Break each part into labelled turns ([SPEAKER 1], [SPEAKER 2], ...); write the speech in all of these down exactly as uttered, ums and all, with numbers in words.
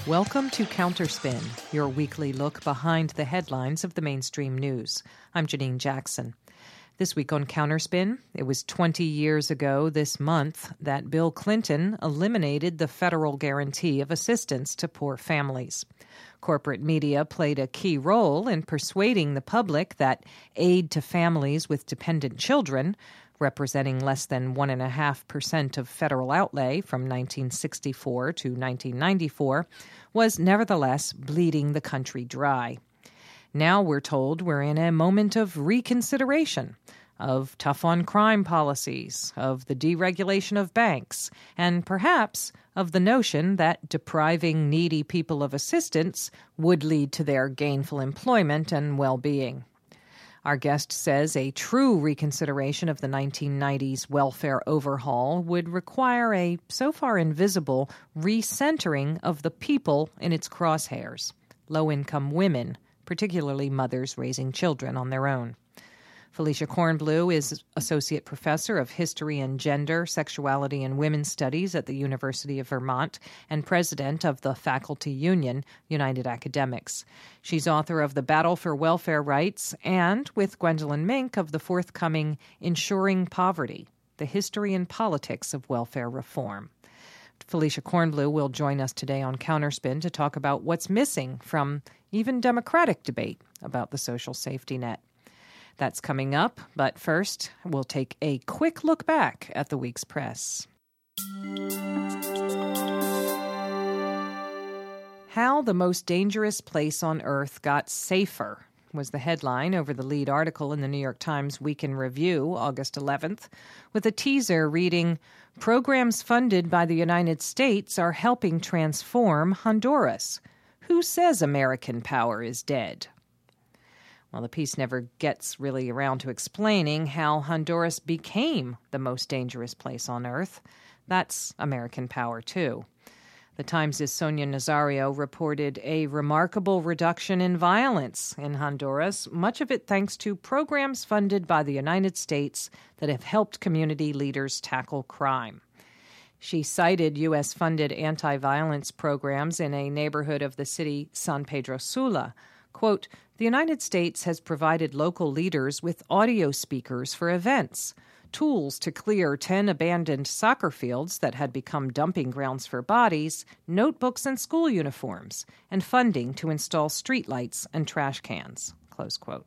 [SPEAKER 1] Welcome to Counterspin, your weekly look behind the headlines of the mainstream news. I'm Janine Jackson. This week on Counterspin, it was twenty years ago this month that Bill Clinton eliminated the federal guarantee of assistance to poor families. Corporate media played a key role in persuading the public that aid to families with dependent children, representing less than one point five percent of federal outlay from nineteen sixty-four to nineteen ninety-four, was nevertheless bleeding the country dry. Now we're told we're in a moment of reconsideration, of tough-on-crime policies, of the deregulation of banks, and perhaps of the notion that depriving needy people of assistance would lead to their gainful employment and well-being. Our guest says a true reconsideration of the nineteen nineties welfare overhaul would require a so far invisible recentering of the people in its crosshairs, low-income women, particularly mothers raising children on their own. Felicia Kornbluh is Associate Professor of History and Gender, Sexuality, and Women's Studies at the University of Vermont and President of the Faculty Union, United Academics. She's author of The Battle for Welfare Rights and, with Gwendolyn Mink, of the forthcoming Ensuring Poverty, The History and Politics of Welfare Reform. Felicia Kornbluh will join us today on Counterspin to talk about what's missing from even democratic debate about the social safety net. That's coming up, but first, we'll take a quick look back at the week's press. How the Most Dangerous Place on Earth Got Safer was the headline over the lead article in the New York Times Week in Review, August eleventh, with a teaser reading, "Programs funded by the United States are helping transform Honduras. Who says American power is dead?" Well, the piece never gets really around to explaining how Honduras became the most dangerous place on earth. That's American power, too. The Times' Sonia Nazario reported a remarkable reduction in violence in Honduras, much of it thanks to programs funded by the United States that have helped community leaders tackle crime. She cited U S-funded anti-violence programs in a neighborhood of the city San Pedro Sula. Quote, "The United States has provided local leaders with audio speakers for events, tools to clear ten abandoned soccer fields that had become dumping grounds for bodies, notebooks and school uniforms, and funding to install streetlights and trash cans." Close quote.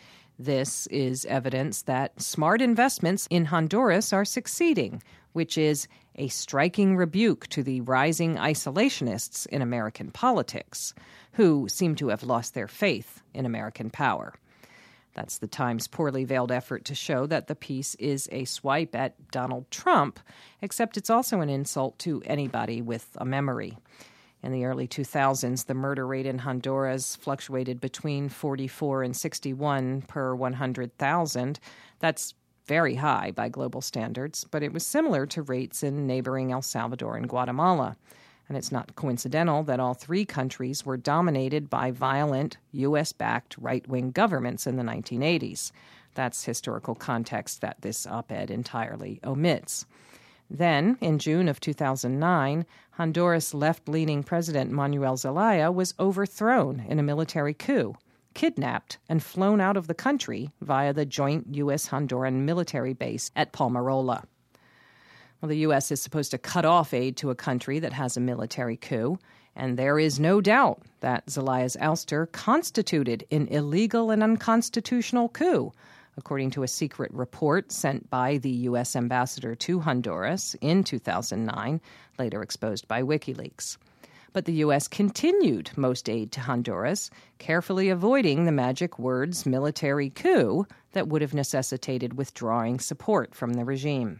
[SPEAKER 1] This is evidence that smart investments in Honduras are succeeding, which is a striking rebuke to the rising isolationists in American politics, who seem to have lost their faith in American power. That's the Times' poorly veiled effort to show that the piece is a swipe at Donald Trump, except it's also an insult to anybody with a memory. In the early two thousands, the murder rate in Honduras fluctuated between forty-four and sixty-one per one hundred thousand. That's very high by global standards, but it was similar to rates in neighboring El Salvador and Guatemala. And it's not coincidental that all three countries were dominated by violent, U S-backed right-wing governments in the nineteen eighties. That's historical context that this op-ed entirely omits. Then, in June of two thousand nine, Honduras left-leaning President Manuel Zelaya was overthrown in a military coup, kidnapped, and flown out of the country via the joint U S-Honduran military base at Palmarola. Well, the U S is supposed to cut off aid to a country that has a military coup, and there is no doubt that Zelaya's ouster constituted an illegal and unconstitutional coup, according to a secret report sent by the U S ambassador to Honduras in two thousand nine, later exposed by WikiLeaks. But the U S continued most aid to Honduras, carefully avoiding the magic words military coup that would have necessitated withdrawing support from the regime.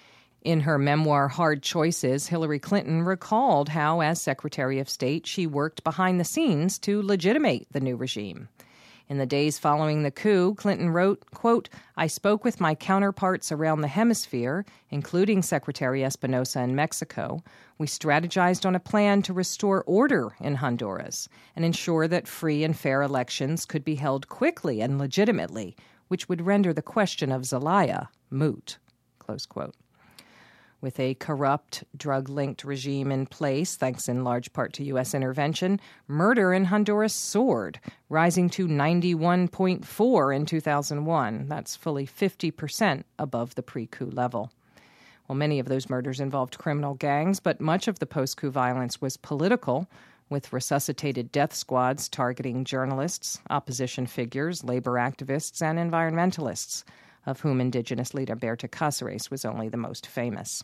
[SPEAKER 1] In her memoir, Hard Choices, Hillary Clinton recalled how, as Secretary of State, she worked behind the scenes to legitimate the new regime. In the days following the coup, Clinton wrote, quote, "I spoke with my counterparts around the hemisphere, including Secretary Espinosa in Mexico. We strategized on a plan to restore order in Honduras and ensure that free and fair elections could be held quickly and legitimately, which would render the question of Zelaya moot." Close quote. With a corrupt, drug-linked regime in place, thanks in large part to U S intervention, murder in Honduras soared, rising to ninety-one point four in two thousand one. That's fully fifty percent above the pre-coup level. Well, many of those murders involved criminal gangs, but much of the post-coup violence was political, with resuscitated death squads targeting journalists, opposition figures, labor activists, and environmentalists, of whom indigenous leader Berta Cáceres was only the most famous.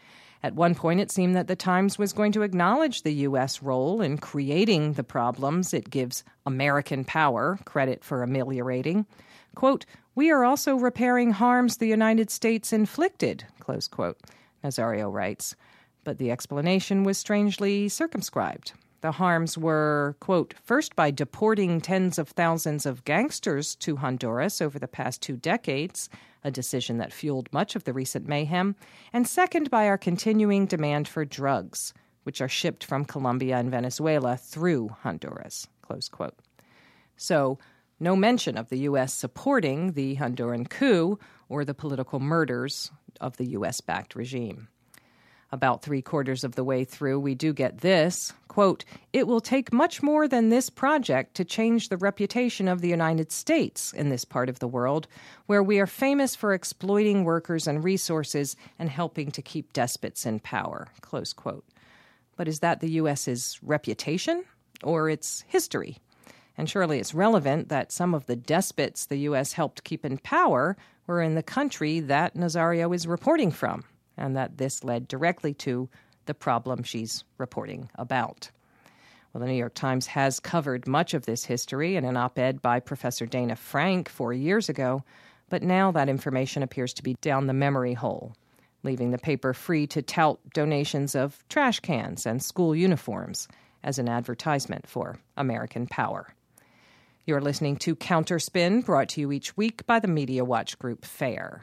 [SPEAKER 1] At one point, it seemed that the Times was going to acknowledge the U S role in creating the problems it gives American power credit for ameliorating. Quote, "We are also repairing harms the United States inflicted," close quote, Nazario writes. But the explanation was strangely circumscribed. The harms were, quote, "first by deporting tens of thousands of gangsters to Honduras over the past two decades, a decision that fueled much of the recent mayhem, and second by our continuing demand for drugs, which are shipped from Colombia and Venezuela through Honduras," close quote. So, no mention of the U S supporting the Honduran coup or the political murders of the U S-backed regime. About three-quarters of the way through, we do get this, quote, "It will take much more than this project to change the reputation of the United States in this part of the world, where we are famous for exploiting workers and resources and helping to keep despots in power," close quote. But is that the U S's reputation or its history? And surely it's relevant that some of the despots the U S helped keep in power were in the country that Nazario is reporting from, and that this led directly to the problem she's reporting about. Well, the New York Times has covered much of this history in an op-ed by Professor Dana Frank four years ago, but now that information appears to be down the memory hole, leaving the paper free to tout donations of trash cans and school uniforms as an advertisement for American power. You're listening to Counterspin, brought to you each week by the Media Watch Group FAIR.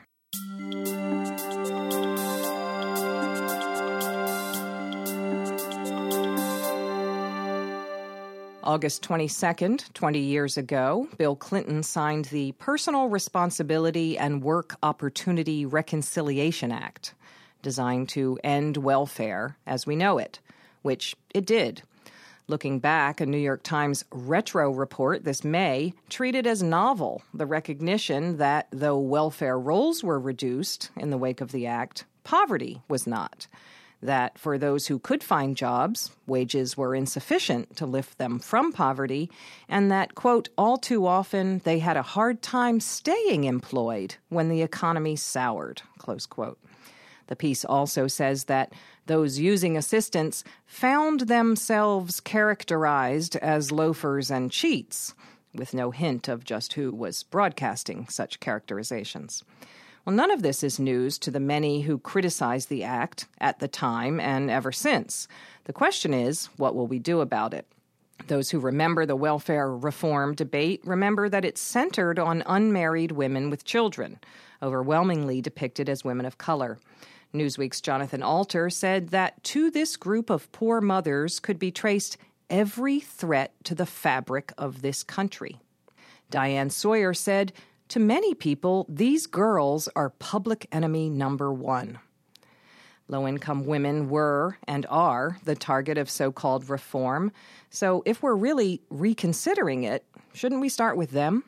[SPEAKER 1] August twenty-second, twenty years ago, Bill Clinton signed the Personal Responsibility and Work Opportunity Reconciliation Act, designed to end welfare as we know it, which it did. Looking back, a New York Times retro report this May treated as novel the recognition that though welfare rolls were reduced in the wake of the act, poverty was not. That for those who could find jobs, wages were insufficient to lift them from poverty, and that, quote, all too often they had a hard time staying employed when the economy soured, close quote. The piece also says that those using assistance found themselves characterized as loafers and cheats, with no hint of just who was broadcasting such characterizations. Well, none of this is news to the many who criticized the act at the time and ever since. The question is, what will we do about it? Those who remember the welfare reform debate remember that it centered on unmarried women with children, overwhelmingly depicted as women of color. Newsweek's Jonathan Alter said that to this group of poor mothers could be traced every threat to the fabric of this country. Diane Sawyer said, to many people, these girls are public enemy number one. Low-income women were and are the target of so-called reform. So if we're really reconsidering it, shouldn't we start with them?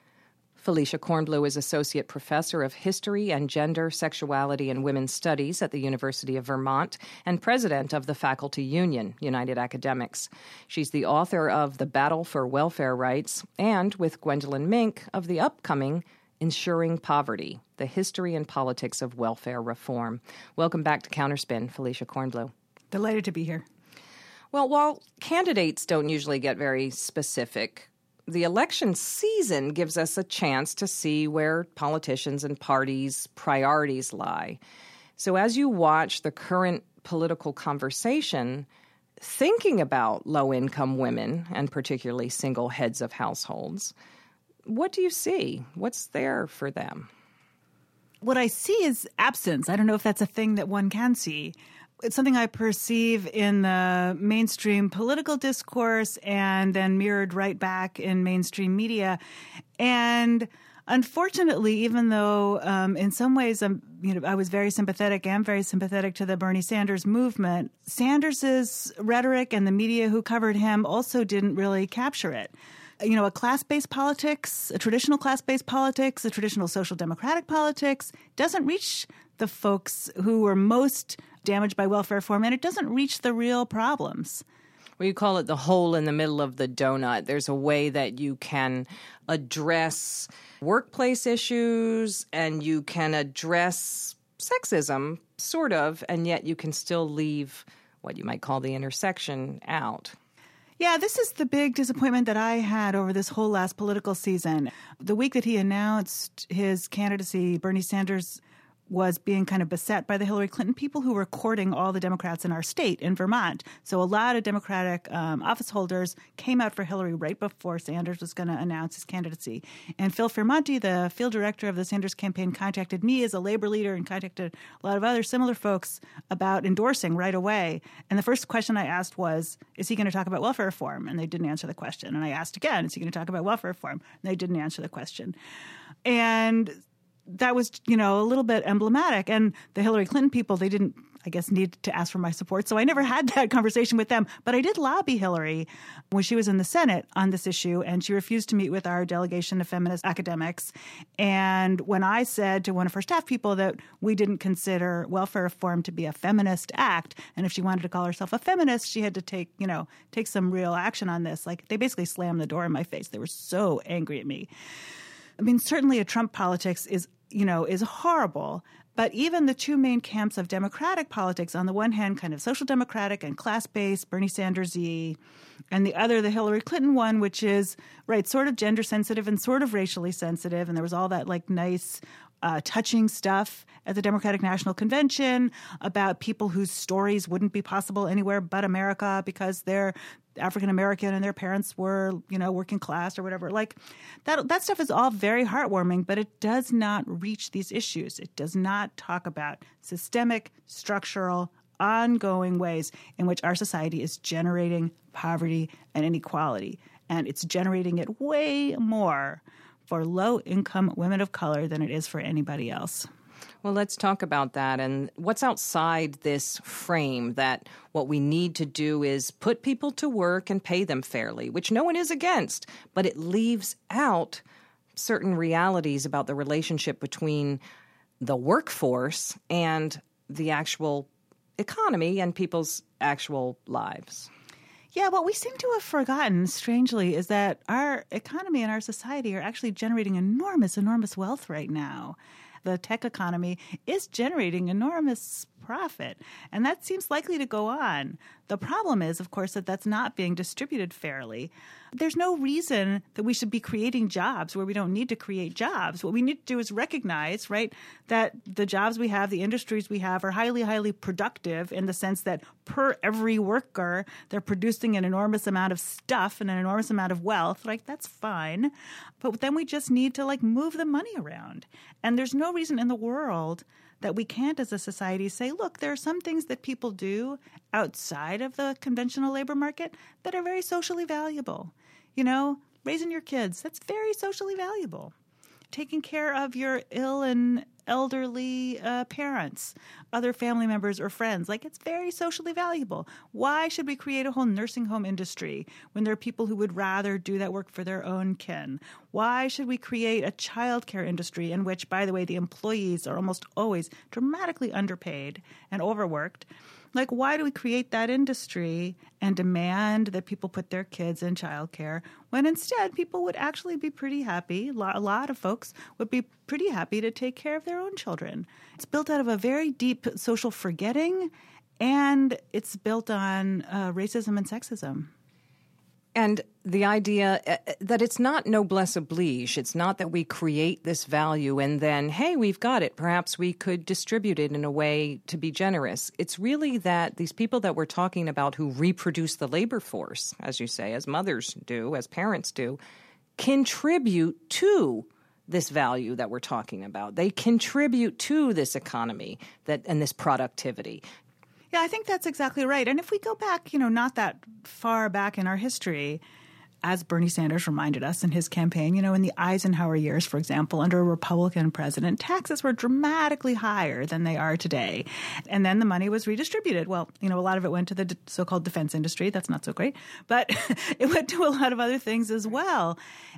[SPEAKER 1] Felicia Kornblue is Associate Professor of History and Gender, Sexuality, and Women's Studies at the University of Vermont and President of the Faculty Union, United Academics. She's the author of The Battle for Welfare Rights and, with Gwendolyn Mink, of the upcoming Ensuring Poverty, The History and Politics of Welfare Reform. Welcome back to Counterspin, Felicia Kornblue.
[SPEAKER 2] Delighted to be here.
[SPEAKER 1] Well, while candidates don't usually get very specific, the election season gives us a chance to see where politicians and parties' priorities lie. So as you watch the current political conversation, thinking about low-income women, and particularly single heads of households, what do you see? What's there for them?
[SPEAKER 2] What I see is absence. I don't know if that's a thing that one can see. It's something I perceive in the mainstream political discourse and then mirrored right back in mainstream media. And unfortunately, even though um, in some ways I'm, you know, I was very sympathetic and very sympathetic to the Bernie Sanders movement, Sanders's rhetoric and the media who covered him also didn't really capture it. You know, a class-based politics, a traditional class-based politics, a traditional social democratic politics doesn't reach the folks who were most damaged by welfare reform, and it doesn't reach the real problems.
[SPEAKER 1] Well, you call it the hole in the middle of the donut. There's a way that you can address workplace issues and you can address sexism, sort of, and yet you can still leave what you might call the intersection out.
[SPEAKER 2] Yeah, this is the big disappointment that I had over this whole last political season. The week that he announced his candidacy, Bernie Sanders was being kind of beset by the Hillary Clinton people who were courting all the Democrats in our state, in Vermont. So a lot of Democratic um, office holders came out for Hillary right before Sanders was going to announce his candidacy. And Phil Fermonti, the field director of the Sanders campaign, contacted me as a labor leader and contacted a lot of other similar folks about endorsing right away. And the first question I asked was, is he going to talk about welfare reform? And they didn't answer the question. And I asked again, is he going to talk about welfare reform? And they didn't answer the question. And that was, you know, a little bit emblematic. And the Hillary Clinton people, they didn't, I guess, need to ask for my support. So I never had that conversation with them. But I did lobby Hillary when she was in the Senate on this issue, and she refused to meet with our delegation of feminist academics. And when I said to one of her staff people that we didn't consider welfare reform to be a feminist act, and if she wanted to call herself a feminist, she had to take, you know, take some real action on this. Like, they basically slammed the door in my face. They were so angry at me. I mean, certainly a Trump politics is, you know, is horrible. But even the two main camps of Democratic politics, on the one hand, kind of social democratic and class-based, Bernie Sanders-y, and the other, the Hillary Clinton one, which is, right, sort of gender sensitive and sort of racially sensitive. And there was all that, like, nice Uh, touching stuff at the Democratic National Convention about people whose stories wouldn't be possible anywhere but America because they're African American and their parents were, you know, working class or whatever. Like, that that stuff is all very heartwarming, but it does not reach these issues. It does not talk about systemic, structural, ongoing ways in which our society is generating poverty and inequality. And it's generating it way more for low-income women of color than it is for anybody else.
[SPEAKER 1] Well, let's talk about that and what's outside this frame, that what we need to do is put people to work and pay them fairly, which no one is against, but it leaves out certain realities about the relationship between the workforce and the actual economy and people's actual lives.
[SPEAKER 2] Yeah, what we seem to have forgotten, strangely, is that our economy and our society are actually generating enormous, enormous wealth right now. The tech economy is generating enormous profit, and that seems likely to go on. The problem is, of course, that that's not being distributed fairly. There's no reason that we should be creating jobs where we don't need to create jobs. What we need to do is recognize, right, that the jobs we have, the industries we have are highly, highly productive in the sense that per every worker, they're producing an enormous amount of stuff and an enormous amount of wealth. Like, that's fine. But then we just need to, like, move the money around. And there's no reason in the world that we can't as a society say, look, there are some things that people do outside of the conventional labor market that are very socially valuable. You know, raising your kids, that's very socially valuable. Taking care of your ill and elderly uh, parents, other family members or friends, like, it's very socially valuable. Why should we create a whole nursing home industry when there are people who would rather do that work for their own kin? Why should we create a childcare industry in which, by the way, the employees are almost always dramatically underpaid and overworked? Like, why do we create that industry and demand that people put their kids in childcare when instead people would actually be pretty happy? A lot of folks would be pretty happy to take care of their own children. It's built out of a very deep social forgetting, and it's built on uh, racism and sexism.
[SPEAKER 1] And the idea that it's not noblesse oblige. It's not that we create this value and then, hey, we've got it. Perhaps we could distribute it in a way to be generous. It's really that these people that we're talking about who reproduce the labor force, as you say, as mothers do, as parents do, contribute to this value that we're talking about. They contribute to this economy that and this productivity.
[SPEAKER 2] Yeah, I think that's exactly right. And if we go back, you know, not that far back in our history, as Bernie Sanders reminded us in his campaign, you know, in the Eisenhower years, for example, under a Republican president, taxes were dramatically higher than they are today. And then the money was redistributed. Well, you know, a lot of it went to the so-called defense industry. That's not so great. But it went to a lot of other things as well.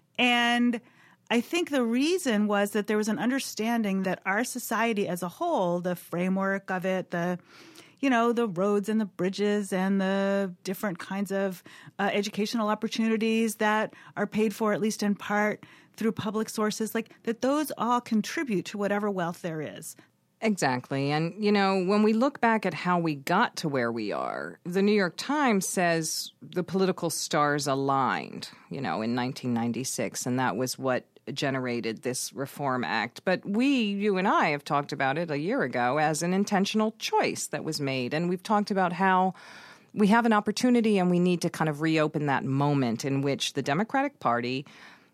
[SPEAKER 2] And I think the reason was that there was an understanding that our society as a whole, the framework of it, the you know, the roads and the bridges and the different kinds of uh, educational opportunities that are paid for, at least in part, through public sources, like that those all contribute to whatever wealth there is.
[SPEAKER 1] Exactly. And, you know, when we look back at how we got to where we are, the New York Times says the political stars aligned, you know, in nineteen ninety-six, and that was what generated this Reform Act. But we, you and I, have talked about it a year ago as an intentional choice that was made. And we've talked about how we have an opportunity and we need to kind of reopen that moment in which the Democratic Party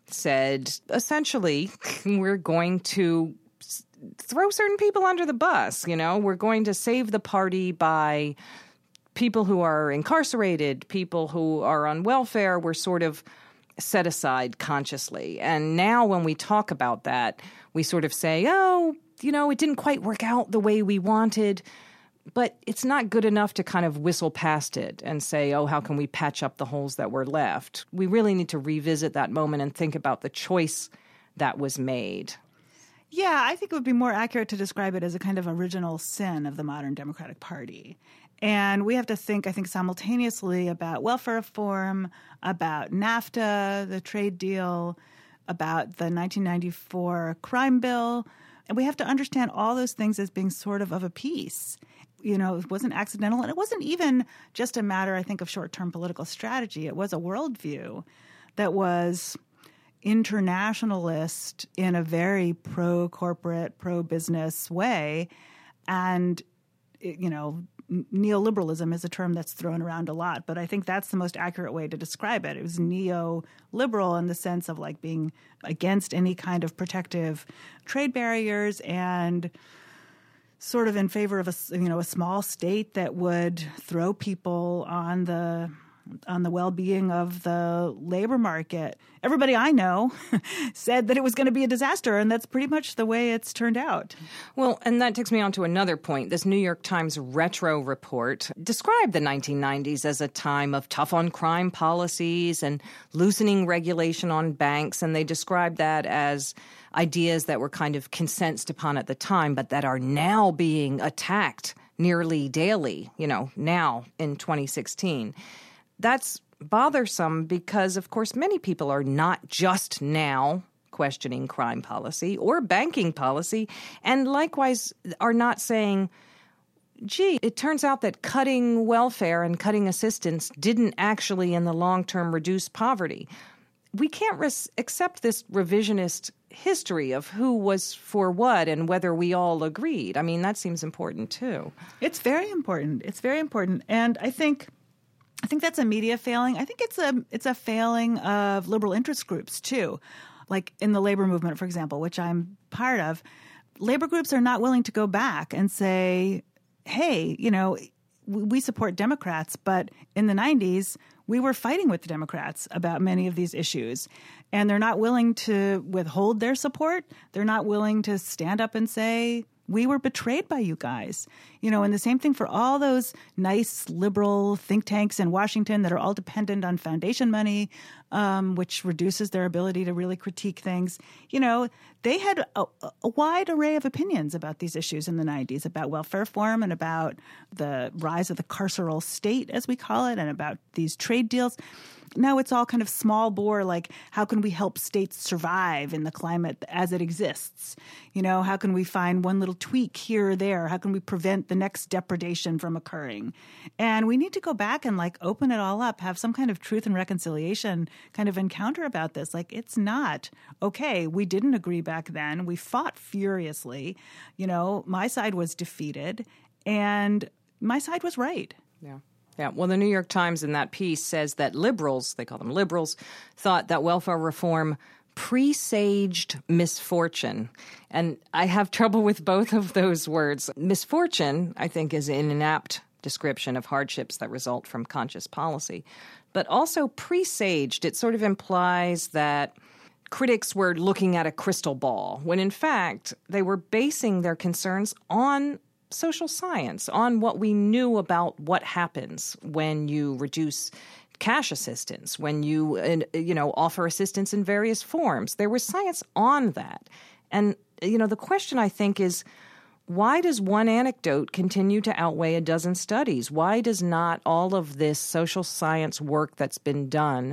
[SPEAKER 1] said, essentially, we're going to throw certain people under the bus. You know, we're going to save the party by people who are incarcerated, people who are on welfare. We're sort of set aside consciously. And now when we talk about that, we sort of say, oh, you know, it didn't quite work out the way we wanted. But it's not good enough to kind of whistle past it and say, oh, how can we patch up the holes that were left? We really need to revisit that moment and think about the choice that was made.
[SPEAKER 2] Yeah, I think it would be more accurate to describe it as a kind of original sin of the modern Democratic Party. And we have to think, I think, simultaneously about welfare reform, about NAFTA, the trade deal, about the nineteen ninety-four crime bill. And we have to understand all those things as being sort of of a piece. You know, it wasn't accidental. And it wasn't even just a matter, I think, of short-term political strategy. It was a worldview that was internationalist in a very pro-corporate, pro-business way. And, you know, neoliberalism is a term that's thrown around a lot, but I think that's the most accurate way to describe it. It was neoliberal in the sense of like being against any kind of protective trade barriers and sort of in favor of a, you know, a small state that would throw people on the on the well-being of the labor market. Everybody I know said that it was going to be a disaster, and that's pretty much the way it's turned out.
[SPEAKER 1] Well, and that takes me on to another point. This New York Times retro report described the nineteen nineties as a time of tough-on-crime policies and loosening regulation on banks, and they described that as ideas that were kind of consensed upon at the time, but that are now being attacked nearly daily, you know, now in twenty sixteen. That's bothersome because, of course, many people are not just now questioning crime policy or banking policy, and likewise are not saying, gee, it turns out that cutting welfare and cutting assistance didn't actually in the long term reduce poverty. We can't res- accept this revisionist history of who was for what and whether we all agreed. I mean, that seems important, too.
[SPEAKER 2] It's very important. It's very important. And I think I think that's a media failing. I think it's a it's a failing of liberal interest groups, too. Like in the labor movement, for example, which I'm part of, labor groups are not willing to go back and say, hey, you know, we support Democrats, but in the nineties, we were fighting with the Democrats about many of these issues. And they're not willing to withhold their support. They're not willing to stand up and say, we were betrayed by you guys. You know, and the same thing for all those nice liberal think tanks in Washington that are all dependent on foundation money, um, which reduces their ability to really critique things. You know, they had a, a wide array of opinions about these issues in the nineties, about welfare reform and about the rise of the carceral state, as we call it, and about these trade deals. Now it's all kind of small bore, like how can we help states survive in the climate as it exists? You know, how can we find one little tweak here or there? How can we prevent the next depredation from occurring? And we need to go back and like open it all up, have some kind of truth and reconciliation kind of encounter about this. Like it's not okay. We didn't agree back then. We fought furiously. You know, my side was defeated and my side was right.
[SPEAKER 1] Yeah. Yeah, well, the New York Times in that piece says that liberals, they call them liberals, thought that welfare reform presaged misfortune. And I have trouble with both of those words. Misfortune, I think, is an inapt description of hardships that result from conscious policy. but also presaged. It sort of implies that critics were looking at a crystal ball, when in fact they were basing their concerns on social science, on what we knew about what happens when you reduce cash assistance, when you, you know, offer assistance in various forms. There was science on that. And, you know, the question, I think, is why does one anecdote continue to outweigh a dozen studies? Why does not all of this social science work that's been done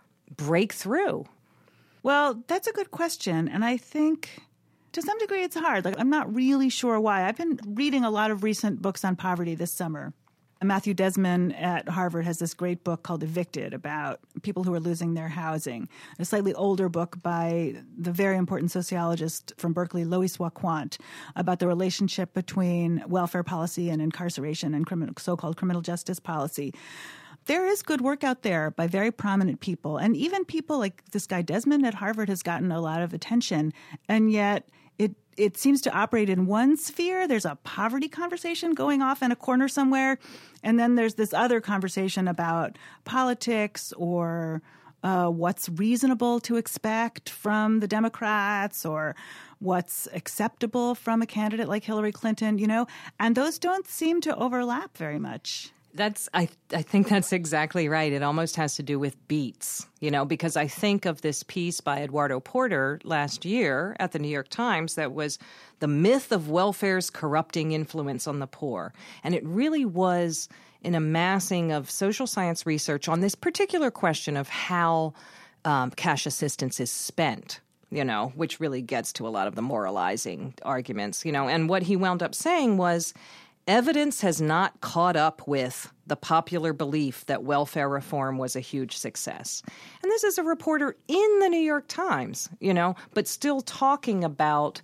[SPEAKER 1] break through?
[SPEAKER 2] Well, that's a good question. And I think to some degree it's hard. Like, I'm not really sure why. I've been reading a lot of recent books on poverty this summer. Matthew Desmond at Harvard has this great book called Evicted about people who are losing their housing, a slightly older book by the very important sociologist from Berkeley, Lois Wacquant, about the relationship between welfare policy and incarceration and criminal, so-called criminal justice policy. There is good work out there by very prominent people, and even people like this guy Desmond at Harvard has gotten a lot of attention, and yet it it seems to operate in one sphere. There's a poverty conversation going off in a corner somewhere, and then there's this other conversation about politics or uh, what's reasonable to expect from the Democrats or what's acceptable from a candidate like Hillary Clinton, you know, and those don't seem to overlap very much.
[SPEAKER 1] That's I I think that's exactly right. It almost has to do with beats, you know, because I think of this piece by Eduardo Porter last year at the New York Times that was The Myth of Welfare's Corrupting Influence on the Poor. And it really was an amassing of social science research on this particular question of how um, cash assistance is spent, you know, which really gets to a lot of the moralizing arguments, you know. And what he wound up saying was, evidence has not caught up with the popular belief that welfare reform was a huge success. And this is a reporter in the New York Times, you know, but still talking about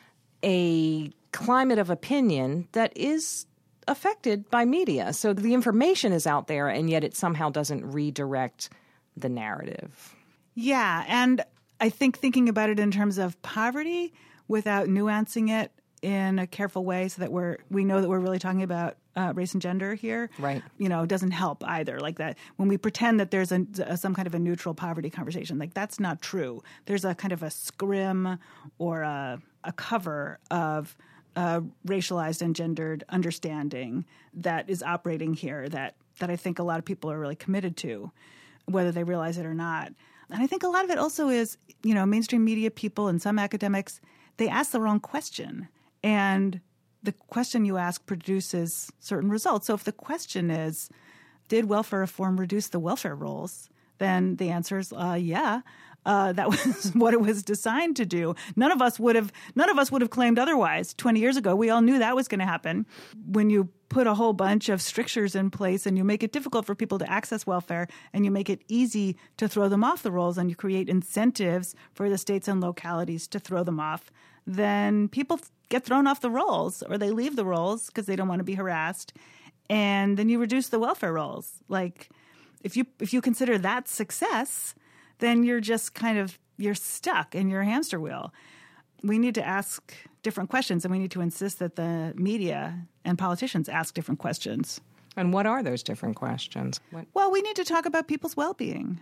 [SPEAKER 1] a climate of opinion that is affected by media. So the information is out there, and yet it somehow doesn't redirect the narrative.
[SPEAKER 2] Yeah, and I think thinking about it in terms of poverty without nuancing it in a careful way so that we're we know that we're really talking about uh, race and gender here,
[SPEAKER 1] right?
[SPEAKER 2] You know, doesn't help either. Like that, when we pretend that there's a, a, some kind of a neutral poverty conversation, like that's not true. There's a kind of a scrim or a, a cover of uh, racialized and gendered understanding that is operating here that that I think a lot of people are really committed to, whether they realize it or not. And I think a lot of it also is, you know, mainstream media people and some academics, they ask the wrong question. And the question you ask produces certain results. So if the question is, did welfare reform reduce the welfare rolls? Then the answer is, uh, yeah, uh, that was what it was designed to do. None of us would have, none of us would have claimed otherwise. Twenty years ago, we all knew that was going to happen. When you put a whole bunch of strictures in place and you make it difficult for people to access welfare and you make it easy to throw them off the rolls and you create incentives for the states and localities to throw them off, then people get thrown off the rolls or they leave the rolls because they don't want to be harassed. And then you reduce the welfare rolls. Like if you if you consider that success, then you're just kind of, you're stuck in your hamster wheel. We need to ask different questions, and we need to insist that the media and politicians ask different questions.
[SPEAKER 1] And what are those different questions? What?
[SPEAKER 2] Well, we need to talk about people's well-being.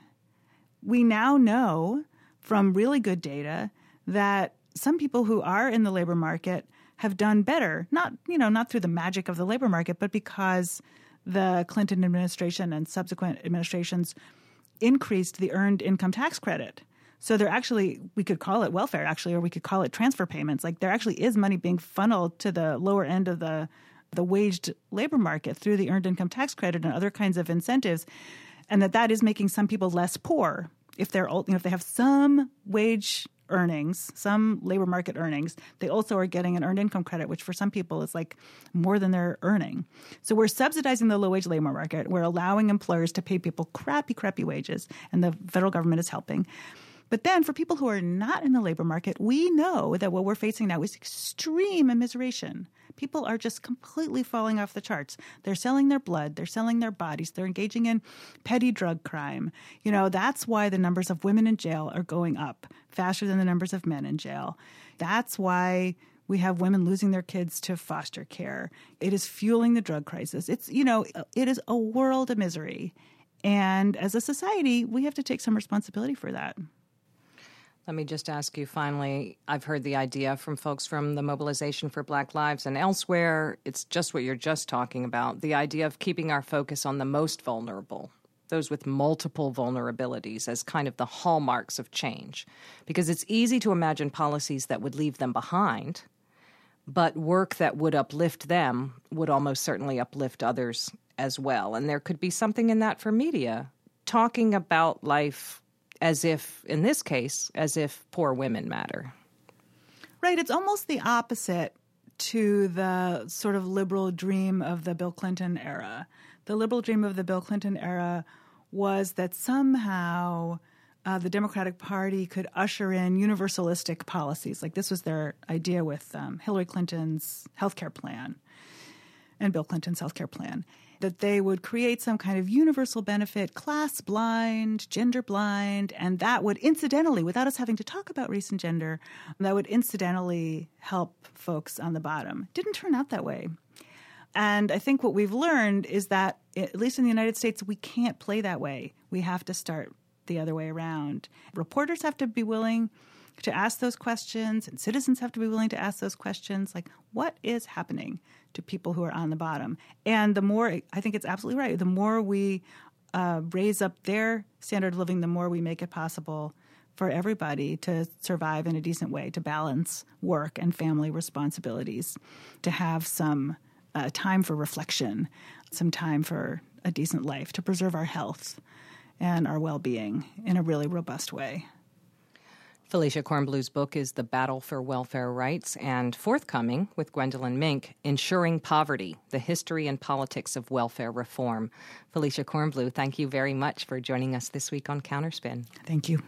[SPEAKER 2] We now know from really good data that some people who are in the labor market have done better, not, you know, not through the magic of the labor market, but because the Clinton administration and subsequent administrations increased the earned income tax credit. So there actually, we could call it welfare actually, or we could call it transfer payments. Like there actually is money being funneled to the lower end of the the waged labor market through the earned income tax credit and other kinds of incentives, and that that is making some people less poor if they're, you know, if they have some wage earnings, some labor market earnings. They also are getting an earned income credit, which for some people is like more than they're earning. So we're subsidizing the low-wage labor market. We're allowing employers to pay people crappy, crappy wages, and the federal government is helping. But then for people who are not in the labor market, we know that what we're facing now is extreme immiseration. People are just completely falling off the charts. They're selling their blood. They're selling their bodies. They're engaging in petty drug crime. You know, that's why the numbers of women in jail are going up faster than the numbers of men in jail. That's why we have women losing their kids to foster care. It is fueling the drug crisis. It's, you know, it is a world of misery. And as a society, we have to take some responsibility for that.
[SPEAKER 1] Let me just ask you finally, I've heard the idea from folks from the Mobilization for Black Lives and elsewhere, it's just what you're just talking about, the idea of keeping our focus on the most vulnerable, those with multiple vulnerabilities as kind of the hallmarks of change. Because it's easy to imagine policies that would leave them behind, but work that would uplift them would almost certainly uplift others as well. And there could be something in that for media, talking about life as if, in this case, as if poor women matter.
[SPEAKER 2] Right. It's almost the opposite to the sort of liberal dream of the Bill Clinton era. The liberal dream of the Bill Clinton era was that somehow uh, the Democratic Party could usher in universalistic policies. Like this was their idea with um, Hillary Clinton's healthcare plan and Bill Clinton's healthcare plan, that they would create some kind of universal benefit, class blind, gender blind, and that would incidentally, without us having to talk about race and gender, that would incidentally help folks on the bottom. Didn't turn out that way. And I think what we've learned is that, at least in the United States, we can't play that way. We have to start the other way around. Reporters have to be willing to ask those questions, and citizens have to be willing to ask those questions, like what is happening to people who are on the bottom? And the more, I think it's absolutely right, the more we uh, raise up their standard of living, the more we make it possible for everybody to survive in a decent way, to balance work and family responsibilities, to have some uh, time for reflection, some time for a decent life, to preserve our health and our well-being in a really robust way.
[SPEAKER 1] Felicia Kornbluh's book is The Battle for Welfare Rights, and forthcoming with Gwendolyn Mink, Ensuring Poverty, The History and Politics of Welfare Reform. Felicia Kornbluh, thank you very much for joining us this week on Counterspin.
[SPEAKER 2] Thank you.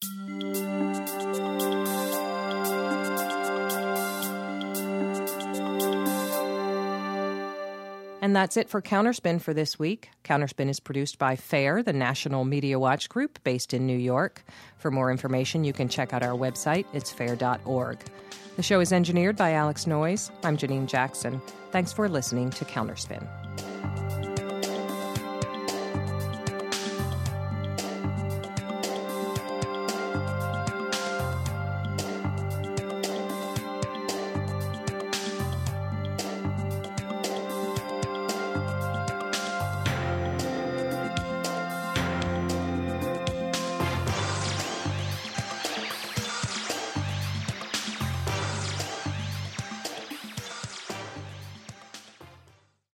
[SPEAKER 1] And that's it for Counterspin for this week. Counterspin is produced by FAIR, the National Media Watch Group based in New York. For more information, you can check out our website. It's fair dot org. The show is engineered by Alex Noyes. I'm Janine Jackson. Thanks for listening to Counterspin.